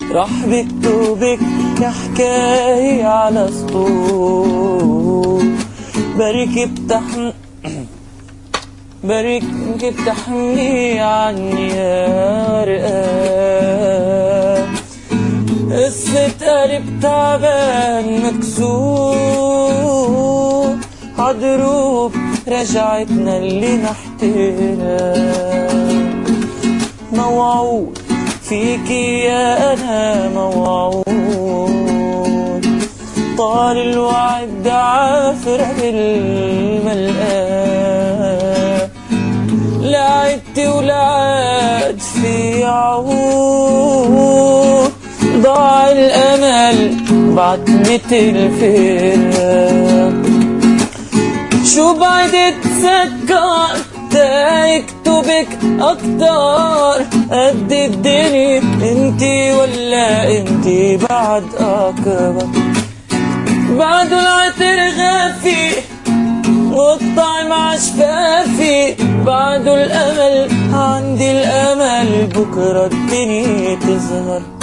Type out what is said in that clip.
راح بكتبك كحكاية على سطور، بريك بتحمي عني يا رقاب. قصة قلب تعبان مكسور، عدروب رجعتنا اللي نحترق. موعود فيكي يا أنا موعود، طال الوعد عافر بالملقى. لعبت ولعد في عود، ضاع الأمل بعد مثل فرق. شو بعد اتسكر تكتبك أكتر قد الدنيا، انتي ولا انتي بعد أكبر. بعده العطر غافي والطعم عشفافي، بعده الأمل عندي الأمل بكرة الدنيا تظهر.